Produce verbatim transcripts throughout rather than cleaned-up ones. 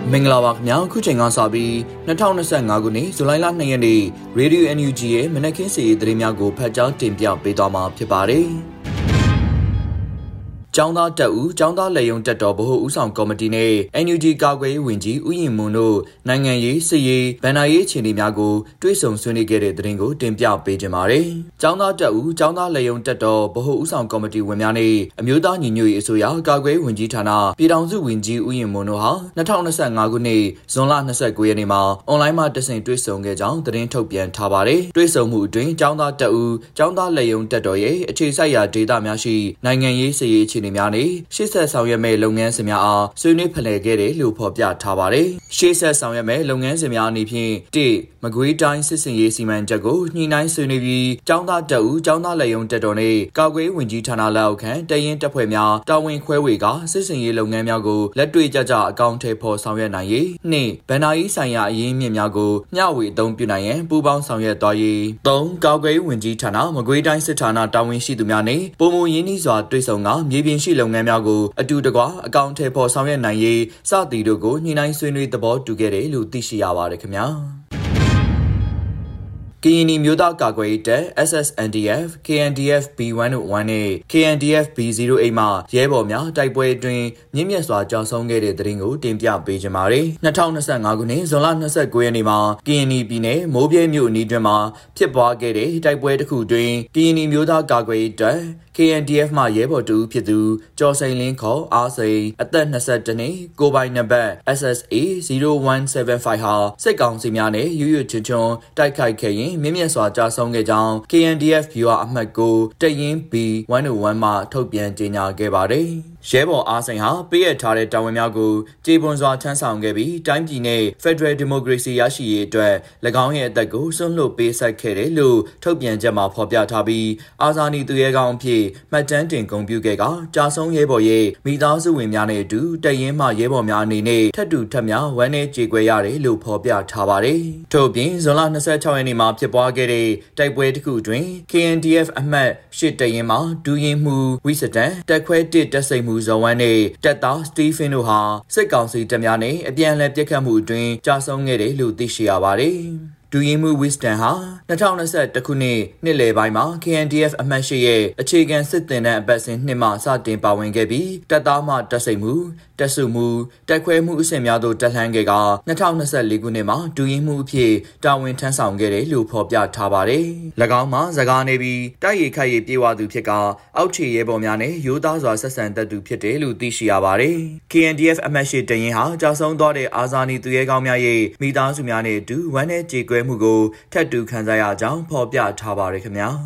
မင်္ဂလာပါခင်ဗျာခုချိန်ကစပြီး၂၀၂၅ခုနှစ်ဇူလိုင်လ၂ရက်နေ့ Radio အန် ယူ ဂျီ ရဲ့မနက်ခင်းစီရေးသတင်းများကိုဖတ်ကြားတင်ပြပေးသွားမှာဖြစ်ပါတယ်။ကျောင်းသားတပ်ဦးကျောင်းသားလက်ယုံတက်တော်ဗဟိုဦးဆောင်ကော်မတီနဲ့ အန် ယူ ဂျီ ကာကွယ်ရေးဝန်ကြီးဦးရင်မွန်တို့နိုင်ငံရေးစစ်ရေးဗန်နာရေးအခြေအနေများကိုတွေ့ဆုံဆွေးနွေးခဲ့တဲ့သတင်းကိုတင်ပြပေးကြပါမယ်။ကျောင်းသားတပ်ဦးကျောင်းသားလက်ယုံတက်တော်ဗဟိုဦးဆောင်ကော်မတီဝင်များနဲ့အမျိုးသားညီညွတ်ရေးအစိုးရကာကွယ်ရေးဝန်ကြီးဌာနပြည်ထောင်စုဝန်ကြီးဦးရင်မွန်တို့ဟာ၂၀၂၅ခုနှစ်ဇွန်လ၂၉ရက်နေ့မှာအွန်လိုင်းမှာတဆင့်တွေ့ဆုံခဲ့ကြောင်းသတင်းထုတ်ပြန်ထားပါတယ်။တွေ့ဆုံမှုအတွင်းကျောင်းသားတပ်ဦးကျောင်းသားလက်ယုံတက်တော်ရဲ့အခြေစိုက်ရာဒေသများရှိနိုင်ငံရေးစစ်ရေးအခြေအနေများနဲ့ရှေ့ဆက်ဆောင်ရွက်မဲ့လုပ်ငန်းစဉ်များအားဆွေးနွေးဖလှယ်ခဲ့တယ်လို့ဖော်ပြထားပါတယ်။ရှေ့ဆက်ဆောင်ရွက်မဲ့လုပ်ငန်းစဉ်များအနေဖြင့်၁မကွေးတိုင်းစစ်စင်ရေးစီမံချက်ကိုညှိနှိုင်းဆွေးနွေးပြီးကျောင်းသားတပ်ဦးကျောင်းသားလက်ယုံတက်တော်နဲ့ကာကွယ်ရေးဝန်ကြီးဌာနလက်အောက်ခံတရင်တပ်ဖွဲ့များတာဝန်ခွဲဝေကစစ်စင်ရေးလုပ်ငန်းများကိုလက်တွေ့ကြကြအကောင့်ထဲပေါ်ဆောင်ရွက်နိုင်ရေး၂ဗန်နာရေးဆိုင်ရာအရင်းမြစ်များကိုမျှဝေအသုံးပြုနိုင်ရန်ပူးပေါင်းဆောင်ရွက်သွားရေး၃ကာကွယ်ရေးဝန်ကြီးဌာနမကွေးတိုင်းစစ်ဌာနတာဝန်ရှိသူများနဲ့ပုံမှန်ရင်းနှီးစွာတွေ့ဆုံကမြေပြင်ရှိလုပ်ငန်းများကိုအတူတကွအကောင့်ထဲပေါ်ဆောင်ရွက်နိုင်ရေးစသည်တို့ကိုညှိနှိုင်းဆွေးနွေးသဘောတူခဲ့တယ်လို့သိရှိရပါတယ်ခင်ဗျာကရင်နီမျိုးသားကာကွယ်ရေးတပ် အက်စ် အက်စ် အန် ဒီ အက်ဖ် ကေ အန် ဒီ အက်ဖ် ဘီ ၁၀၁ နဲ့ ကေ အန် ဒီ အက်ဖ် ဘီ ဇီရိုအိတ် မှရဲဘော်များတိုက်ပွဲအတွင်းမြင့်မြတ်စွာကြောက်ဆုံးခဲ့တဲ့သတင်းကိုတင်ပြပေးကြပါမယ်။၂၀၂၅ခုနှစ်ဇွန်လ၂၉ရက်နေ့မှာကရင်နီပြည်နယ်မိုးပြဲမြို့အနီးတွင်မှာဖြစ်ပွားခဲ့တဲ့တိုက်ပွဲတစ်ခုတွင်ကရင်နီမျိုးသားကာကွယ်ရေးတပ် ကေ အန် ဒီ အက်ဖ် မှရဲဘော်တူဖြစ်သူကျော်စိန်လင်းခေါ်အားစိန်အသက်၂၁နှစ်ကိုပိုင်နံပါတ် အက်စ် အက်စ် အေ ဇီရိုဝမ်ဆဲဗန်ဖိုင် ဟာစစ်ကောင်စီများနဲ့ရွရွချွန်းချွန်းတိုက်ခိုက်ခဲ့ရင်မြင့်မြတ်စွာကြာဆုံးခဲ့ကြောင်း ကေ အန် ဒီ အက်ဖ် ဗျူဟာအမှတ်၉တပ်ရင်း ဘီ ၁၀၁ မှထုတ်ပြန်ကြေညာခဲ့ပါတယ်။ရဲဘော်အားစိန်ဟာပေးအပ်ထားတဲ့တာဝန်များကိုကြေပွန်စွာထမ်းဆောင်ခဲ့ပြီးတိုင်းပြည်နဲ့ Federal Democracy ရရှိရေးအတွက်၎င်းရဲ့အသက်ကိုစွန့်လွတ်ပေးဆက်ခဲ့တယ်လို့ထုတ်ပြန်ချက်မှာဖော်ပြထားပြီးအာဇာနည်သူရဲကောင်းအဖြစ်မှတ်တမ်းတင်ဂုဏ်ပြုခဲ့ကကြာဆုံးရဲဘော်ရဲ့မိသားစုဝင်များနဲ့အတူတပ်ရင်းမှရဲဘော်များအနေနဲ့ထပ်တူထပ်များဝမ်းနည်းကြေကွဲရတယ်လို့ဖော်ပြထားပါတယ်။ထို့ပြင်ဇွန်လ၂၆ရက်နေ့မှာဖြစ်ပွားခဲ့တဲ့တိုက်ပွဲတစ်ခုတွင် ကေ အန် ဒီ အက်ဖ် အမှတ်၈တပ်ရင်းမှာဒူးရင်မှုဝိစတန်တက်ခွဲတစ်တပ်စိတ်မှုဇော်ဝမ်းနဲ့တပ်သားစတီဖင်တို့ဟာစစ်ကောင်စီတပ်များနဲ့အပြန်အလှန်ပစ်ခတ်မှုအတွင်းကြာဆုံးခဲ့တယ်လို့သိရှိရပါတယ်။ဒူရင်မှုဝစ်စတန်ဟာ၂၀၂၁ခုနှစ်နှစ်လယ်ပိုင်းမှာ ကေ အန် ဒီ အက်ဖ် အမှတ်၈ရဲ့အခြေခံစစ်သင်တန်းအပတ်စဉ်နှစ်မှစတင်ပါဝင်ခဲ့ပြီးတပ်သားမှတပ်စိတ်မှုတပ်စုမှုတိုက်ခွဲမှုအဆင့်များသို့တက်လှမ်းခဲ့က၂၀၂၄ခုနှစ်မှာဒူရင်မှုအဖြစ်တာဝန်ထမ်းဆောင်ခဲ့တယ်လို့ဖော်ပြထားပါတယ်။၎င်းမှာစကားနေပြီးတိုက်ရိုက်ခိုက်ရပြေဝသူဖြစ်ကအောက်ခြေရဲဘော်များနဲ့ရိုးသားစွာဆက်ဆံတတ်သူဖြစ်တယ်လို့သိရှိရပါတယ်။ ကေ အန် ဒီ အက်ဖ် အမှတ်၈တရင်ဟာကြာဆုံးသွားတဲ့အာဇာနည်သူရဲကောင်းများရဲ့မိသားစုများနဲ့အတူဝမ်းနည်းကြေကွဲမှုကိုထပ်တူခံစားရကြောင်းဖော်ပြထားပါတယ်ခင်ဗျာ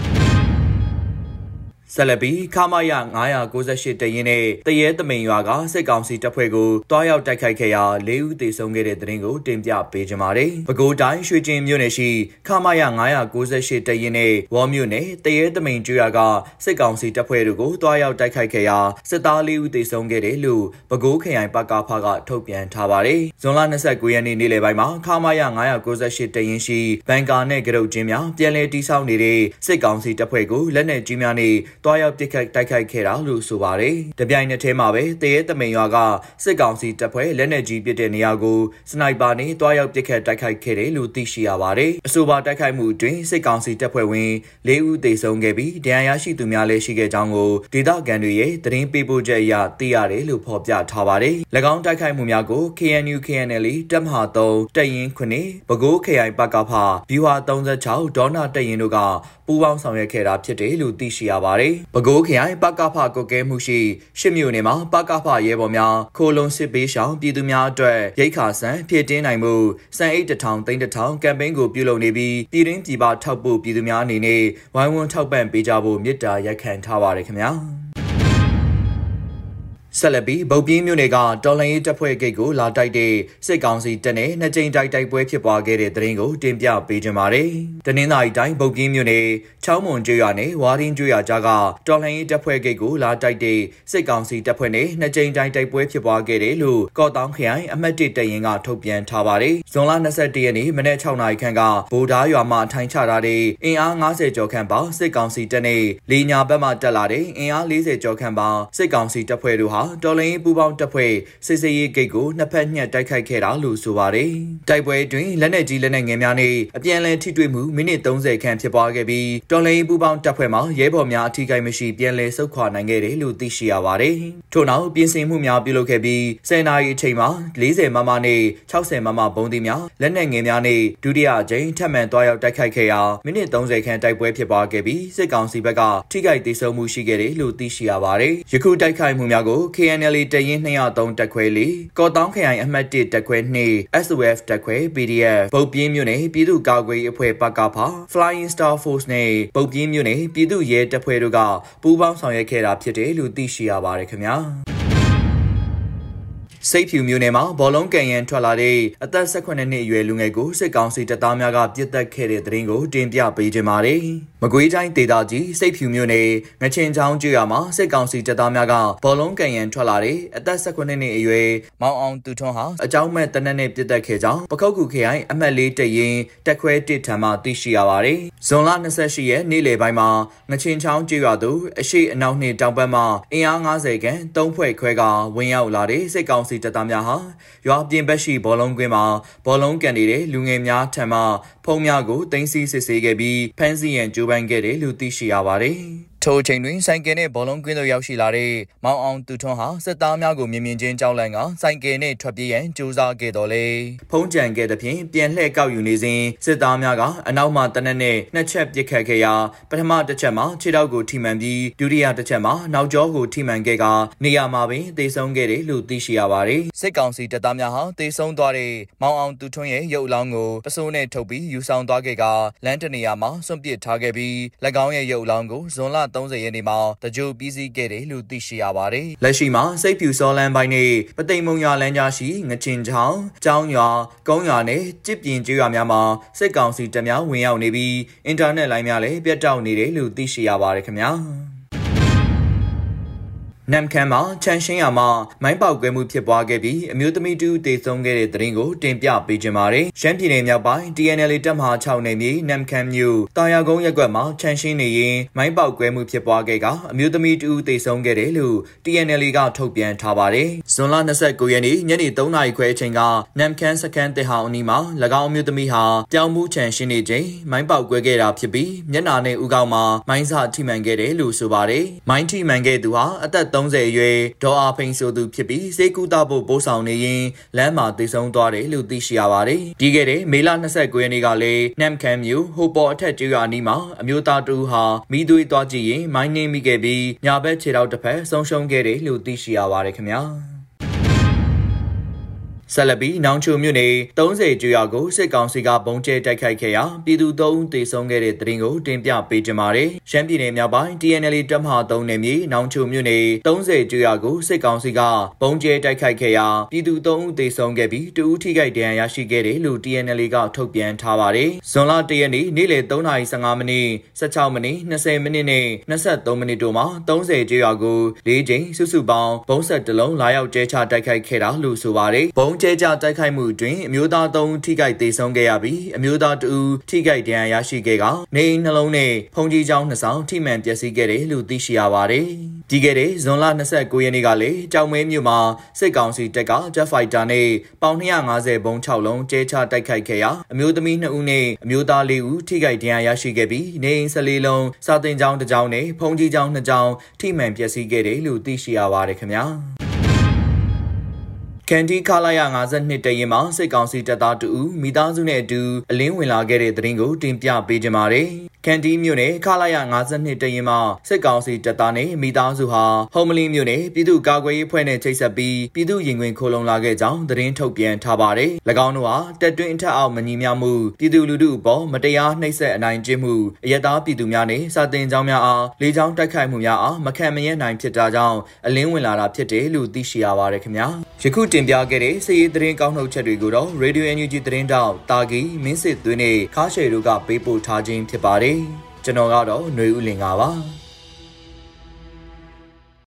ဆက်လက်ပြီးခမာယ၅၉၈တရင်နဲ့တရဲသမိန်ရွာကစစ်ကောင်စီတပ်ဖွဲ့ကိုတွားရောက်တိုက်ခိုက်ခဲ့ရာ၄ဦးသေဆုံးခဲ့တဲ့သတင်းကိုတင်ပြပေးကြပါမယ်။ပဲခူးတိုင်းရွှေကျင်မြို့နယ်ရှိခမာယ၅၉၈တရင်နဲ့ဝေါ်မြို့နယ်တရဲသမိန်ကျွာကစစ်ကောင်စီတပ်ဖွဲ့တို့ကိုတွားရောက်တိုက်ခိုက်ခဲ့ရာစစ်သား၄ဦးသေဆုံးခဲ့တယ်လို့ပဲခူးခရိုင်ပကဖကထုတ်ပြန်ထားပါတယ်။ဇွန်လ၂၉ရက်နေ့နေ့လယ်ပိုင်းမှာခမာယ၅၉၈တရင်ရှိဘန်ကာနဲ့ကရုတ်ချင်းများပြန်လည်တိစောက်နေတဲ့စစ်ကောင်စီတပ်ဖွဲ့ကိုလက်နက်ကြီးများနဲ့တွားရောက်ပစ်ခတ်တိုက်ခိုက်ခဲ့တာလို့ဆိုပါတယ်။တပြိုင်နက်တည်းမှာပဲတရဲသမိန်ရွာကစစ်ကောင်စီတပ်ဖွဲ့လက်နက်ကြီးပစ်တဲ့နေရာကိုစနိုက်ပါနဲ့တွားရောက်ပစ်ခတ်တိုက်ခိုက်ခဲ့တယ်လို့သိရှိရပါတယ်။အဆိုပါတိုက်ခိုက်မှုအတွင်းစစ်ကောင်စီတပ်ဖွဲ့ဝင်၄ဦးသေဆုံးခဲ့ပြီးဒဏ်ရာရရှိသူများလည်းရှိခဲ့ကြောင်းကိုဒေသခံတွေရဲ့သတင်းပေးပို့ချက်အရသိရတယ်လို့ဖော်ပြထားပါတယ်။၎င်းတိုက်ခိုက်မှုများကို ကေ အန် ယူ ကေ အန် အယ် အီ တပ်မဟာ၃တပ်ရင်း၇ပဲခူးခရိုင်ပကဖဗျူဟာ၃၆ဒေါနာတပ်ရင်းတို့ကပူးပေါင်းဆောင်ရွက်ခဲ့တာဖြစ်တယ်လို့သိရှိရပါတယ်။ပဲခူးခရိုင်ပကဖကုတ်ကဲမှုရှိရှစ်မြို့နယ်မှာပကဖရဲဘော်များခိုလုံစစ်ပေးရှောင်ပြည်သူများအတွက်ရိတ်ခါဆန်ဖြစ်တင်းနိုင်မှုစံအိတ်တစ်ထောင်သိန်းတစ်ထောင်ကမ်ပိန်းကိုပြုလုပ်နေပြီးပြည်တွင်းပြည်ပထောက်ပို့ပြည်သူများအနေနဲ့ဝိုင်းဝန်းထောက်ပံ့ပေးကြဖို့မြစ်တာရက်ခံထားပါတယ်ခင်ဗျာဆက်လက်ပြီးဗုတ်ပြင်းမြို့နယ်ကတော်လှန်ရေးတပ်ဖွဲ့ဂိတ်ကိုလာတိုက်တဲ့စစ်ကောင်စီတပ်နဲ့နှစ်ကြိမ်တိုက်တိုက်ပွဲဖြစ်ပွားခဲ့တဲ့သတင်းကိုတင်ပြပေးကြပါမယ်။တနင်္သာရီတိုင်းဗုတ်ပြင်းမြို့နယ်ချောင်းမွန်ကျွော်နဲ့ဝါရင်းကျွော်ကြားကတော်လှန်ရေးတပ်ဖွဲ့ဂိတ်ကိုလာတိုက်တဲ့စစ်ကောင်စီတပ်ဖွဲ့နဲ့နှစ်ကြိမ်တိုက်တိုက်ပွဲဖြစ်ပွားခဲ့တယ်လို့ကော့တောင်ခရိုင်အမှတ်၁တပ်ရင်းကထုတ်ပြန်ထားပါတယ်။ဇွန်လ၂၁ရက်နေ့မနက်၆နာရီခန့်ကဗိုလ်ဓားရွာမှထိုင်ချထားတဲ့အင်အား၅၀ကျော်ခန့်ပါစစ်ကောင်စီတပ်နဲ့လေညာဘက်မှတက်လာတဲ့အင်အား၄၀ကျော်ခန့်ပါစစ်ကောင်စီတပ်ဖွဲ့တို့ဟာတော်လိုင်းပူပေါင်းတပ်ဖွဲ့စစ်စေးရေးဂိတ်ကိုနှစ်ဖက်ညှက်တိုက်ခိုက်ခဲ့တာလို့ဆိုပါတယ်။တိုက်ပွဲအတွင်းလက်နက်ကြီးလက်နက်ငယ်များနဲ့အပြန်အလှန်ထိတွေ့မှုမိနစ်သုံးဆယ်ခန့်ဖြစ်ပွားခဲ့ပြီးတော်လိုင်းပူပေါင်းတပ်ဖွဲ့မှရဲဘော်များအထိကိမရှိပြန်လည်ဆုတ်ခွာနိုင်ခဲ့တယ်လို့သိရှိရပါတယ်။ထို့နောက်ပြင်ဆင်မှုများပြုလုပ်ခဲ့ပြီးဆယ်နာရီအချိန်မှာလေးဆယ်မမနဲ့ခြောက်ဆယ်မမဘုံသီးများလက်နက်ငယ်များနဲ့ဒုတိယအကြိမ်ထပ်မံတွားရောက်တိုက်ခိုက်ခဲ့ရာမိနစ်သုံးဆယ်ခန့်တိုက်ပွဲဖြစ်ပွားခဲ့ပြီးစစ်ကောင်စီဘက်ကထိခိုက်ဒေဆုံးမှုရှိခဲ့တယ်လို့သိရှိရပါတယ်။ယခုတိုက်ခိုက်မှုများကို K N L A တရင်နှစ်ရာသုံးတက်ခွဲလေးကော့တောင်းခရိုင်အမှတ်တစ်တက်ခွဲနှစ် S O F တက်ခွဲ P D F ပုတ်ပြင်းမြို့နယ်ပြည်သူ့ကာကွယ်ရေးအဖွဲ့ပကဖ Flying Star Force နဲ့ပုတ်ပြင်းမြို့နယ်ပြည်သူ့ရဲတပ်ဖွဲ့တို့ကပူးပေါင်းဆောင်ရွက်ခဲ့တာဖြစ်တယ်လို့သိရှိရပါတယ်ခင်ဗျာစိတ်ဖြူမျိုးနယ်မှာဘောလုံးကန်ရန်ထွက်လာတဲ့အသက်၁၈နှစ်အရွယ်လူငယ်ကိုစစ်ကောင်စီတပ်သားများကပြစ်တက်ခဲ့တဲ့တဲ့ရင်ကိုတင်ပြပေးကြပါမယ်။မကွေးတိုင်းဒေသကြီးစိတ်ဖြူမျိုးနယ်ငချင်ချောင်းကျွော်မှာစစ်ကောင်စီတပ်သားများကဘောလုံးကန်ရန်ထွက်လာတဲ့အသက်၁၈နှစ်အရွယ်မောင်အောင်သူထွန်းဟာအကြောင်းမဲ့တနက်နဲ့ပြစ်တက်ခဲ့ကြောင်းပခုတ်ကူခရိုင်အမှတ်လေးတရင်တက်ခွဲတစ်ထံမှသိရှိရပါတယ်။ဇွန်လ၂၈ရက်နေ့လယ်ပိုင်းမှာငချင်ချောင်းကျွော်သူအရှိအနောက်နှင့်တောင်ဘက်မှအင်အား၅၀ခန့်သုံးဖွဲ့ခွဲကဝင်ရောက်လာတဲ့စစ်ကောင်စီတပ်သားများဟာရွာပြင်ဘက်ရှိဘောလုံးကွင်းမှာဘောလုံးကန်နေတဲ့လူငယ်များထံမှဖုံးများကိုတင်စီစစ်ဆေးခဲ့ပြီးဖမ်းဆီးရန်ကြိုးပမ်းခဲ့တယ်လို့သိရှိရပါတယ်။ထိုအချိန်တွင်ဆိုင်ကယ်နဲ့ဘောလုံးကွင်းသို့ရောက်ရှိလာတဲ့မောင်အောင်သူထွန်းဟာစစ်သားများကိုမြင်မြင်ချင်းကြောက်လန့်ကဆိုင်ကယ်နဲ့ထွက်ပြေးရန်ကြိုးစားခဲ့တော်လေဖုံးကြံခဲ့တဲ့ဖြင့်ပြန်လှည့်ကောက်ယူနေစဉ်စစ်သားများကအနောက်မှတနက်နဲ့နှစ်ချက်ပစ်ခတ်ခဲ့ရာပထမတစ်ချက်မှာခြေထောက်ကိုထိမှန်ပြီးဒုတိယတစ်ချက်မှာနောက်ကျောကိုထိမှန်ခဲ့ကနေရာမှာပင်သေဆုံးခဲ့တယ်လို့သိရှိရပါတယ်စစ်ကောင်စီတပ်သားများဟာသေဆုံးသွားတဲ့မောင်အောင်သူထွန်းရဲ့ရုပ်အလောင်းကိုပစိုးနဲ့ထုတ်ပြီးယူဆောင်သွားခဲ့ကလမ်းတနေရာမှာစွန့်ပစ်ထားခဲ့ပြီး၎င်းရဲ့ရုပ်အလောင်းကိုဇွန်လ၃၀ရက်နေ့မှာတကြိုပြီးစီးခဲ့တယ်လို့သိရှိရပါတယ်။လက်ရှိမှာစိတ်ဖြူစောလန်းပိုင်းနဲ့ပသိမ်မုံရွာလမ်းကြားရှိငချင်ချောင်းကျောင်းရွာကုန်းရွာနဲ့ကြစ်ပြင်ကျွော်များမှာစစ်ကောင်စီတပ်များဝင်ရောက်နေပြီးအင်တာနက်လိုင်းများလည်းပြတ်တောက်နေတယ်လို့သိရှိရပါတယ်ခင်ဗျာ။နမ်ခမ်းမှာချန်ရှင်းရမှာမိုင်းပေါက်ကွဲမှုဖြစ်ပွားခဲ့ပြီးအမျိုးသမီးတူတေဆုံးခဲ့တဲ့တဲ့ရင်ကိုတင်ပြပေးကြပါမယ်။ရှမ်းပြည်နယ်မြောက်ပိုင်း T N L A တပ်မဟာ၆နယ်မြေနမ်ခမ်းမြို့တာယာကုန်းရပ်ကွက်မှာချန်ရှင်းနေရင်မိုင်းပေါက်ကွဲမှုဖြစ်ပွားခဲ့ကအမျိုးသမီးတူတေဆုံးခဲ့တယ်လို့ T N L A ကထုတ်ပြန်ထားပါတယ်။ဇွန်လ၂၉ရက်နေ့ညနေ၃နာရီခွဲအချိန်ကနမ်ခမ်းစခန်းတစ်ဟောင်းအနီးမှာ၎င်းအမျိုးသမီးဟာပြောင်းမှုချန်ရှင်းနေချိန်မိုင်းပေါက်ကွဲခဲ့တာဖြစ်ပြီးမျက်နှာနဲ့ဦးခေါင်းမှာမိုင်းစထိမှန်ခဲ့တယ်လို့ဆိုပါတယ်။မိုင်းထိမှန်ခဲ့သူဟာအသက်၃၀အရွယ်ဒေါ်အားဖိန်ဆိုသူဖြစ်ပြီးစေကူတာဖို့ပို့ဆောင်နေရင်လမ်းမှာသေဆုံးသွားတယ်လို့သိရှိရပါတယ်။ဒီခဲ့တဲ့မေလ၂၉ရက်နေ့ကလည်းနမ်ခမ်းမြို့ဟိုပေါ်အထက်ကျွော်အနီးမှာအမျိုးသားတူဟာမိသွေးသွားကြည့်ရင်မိုင်းနှင်းမိခဲ့ပြီးညာဘက်ခြေထောက်တစ်ဖက်ဆုံးရှုံးခဲ့တယ်လို့သိရှိရပါတယ်ခင်ဗျာ။ဆလဘီနောင်ချိုမြို့နယ်၃၀ကျွော်ကိုစစ်ကောင်စီကပုံကျဲတိုက်ခိုက်ခဲ့ရာပြည်သူ၃ဦးသေဆုံးခဲ့တဲ့တဲ့ရင်ကိုတင်ပြပေးကြပါမယ်။ရှမ်းပြည်နယ်မြောက်ပိုင်း T N L A တပ်မဟာ၃နယ်မြေနောင်ချိုမြို့နယ်၃၀ကျွော်ကိုစစ်ကောင်စီကပုံကျဲတိုက်ခိုက်ခဲ့ရာပြည်သူ၃ဦးသေဆုံးခဲ့ပြီးတဦးထိခိုက်ဒဏ်ရာရရှိခဲ့တယ်လို့ T N L A ကထုတ်ပြန်ထားပါတယ်။ဇွန်လ၁ရက်နေ့နေ့လယ်၃နာရီ၁၅မိနစ်၁၆မိနစ်၂၀မိနစ်နဲ့၂၃မိနစ်တို့မှာ၃၀ကျွော်ကို၄ကြိမ်စုစုပေါင်းဘုံဆက်တလုံးလာရောက်ကျဲချတိုက်ခိုက်ခဲ့တာလို့ဆိုပါတယ်။ဘုံကျဲချတိုက်ခိုက်မှုအတွင်းအမျိုးသား၃ဦးထိခိုက်သေဆုံးခဲ့ရပြီးအမျိုးသား၂ဦးထိခိုက်ဒဏ်ရာရရှိခဲ့ကနေအိမ်နှလုံးနဲ့ဖုန်ကြီးကျောင်းနှစ်ဆောင်ထိမှန်ပျက်စီးခဲ့တယ်လို့သိရှိရပါတယ်။ဒီကနေ့ဇွန်လ၂၉ရက်နေ့ကလည်းကြောင်မဲမြို့မှာစစ်ကောင်စီတပ်က Jet Fighter နဲ့ပေါင်၂၅၀ဘုံ၆လုံးကျဲချတိုက်ခိုက်ခဲ့ရာအမျိုးသမီး၂ဦးနဲ့အမျိုးသား၄ဦးထိခိုက်ဒဏ်ရာရရှိခဲ့ပြီးနေအိမ်၁၄လုံးစာသင်ကျောင်းတစ်ကျောင်းနဲ့ဖုန်ကြီးကျောင်းနှစ်ကျောင်းထိမှန်ပျက်စီးခဲ့တယ်လို့သိရှိရပါတယ်ခင်ဗျာ။ကန်ဒီခလာရ၅၂တရင်မှာစစ်ကောင်စီတပ်သားတူမိသားစုနဲ့အတူအလင်းဝင်လာခဲ့တဲ့တဲ့ရင်ကိုတင်ပြပေးကြပါမယ်။ကန်ဒီမြို့နယ်ခလာရ၅၂တရင်မှာစစ်ကောင်စီတပ်သားနဲ့မိသားစုဟာဟုံမလင်းမြို့နယ်ပြည်သူ့ကာကွယ်ရေးဖွဲ့နဲ့ချိတ်ဆက်ပြီးပြည်သူ့ရင်ခွင်ခိုလုံလာခဲ့ကြောင်းသတင်းထုတ်ပြန်ထားပါတယ်။၎င်းတို့ဟာတပ်တွင်းအထက်အောက်မညီမျှမှုပြည်သူလူထုအပေါ်မတရားနှိပ်စက်အနိုင်ကျင့်မှုအရက်သားပြည်သူများနဲ့စာတင်ကျောင်းများအားလေကြောင်းတိုက်ခိုက်မှုများအားမခံမရဲနိုင်ဖြစ်တာကြောင့်အလင်းဝင်လာတာဖြစ်တယ်လို့သိရှိရပါတယ်ခင်ဗျာ။ယခုတင်ပြခဲ့တဲ့စည်ရေးသတင်းကောက်နှုတ်ချက်တွေကိုတော့ Radio N U G သတင်းတောက်တာဂီမင်းစစ်သွင်းနဲ့ခါရှယ်တို့ကပေးပို့ထားခြင်းဖြစ်ပါတယ်။ကျွန်တော်ကတော့ຫນွေဦးလင်ပါ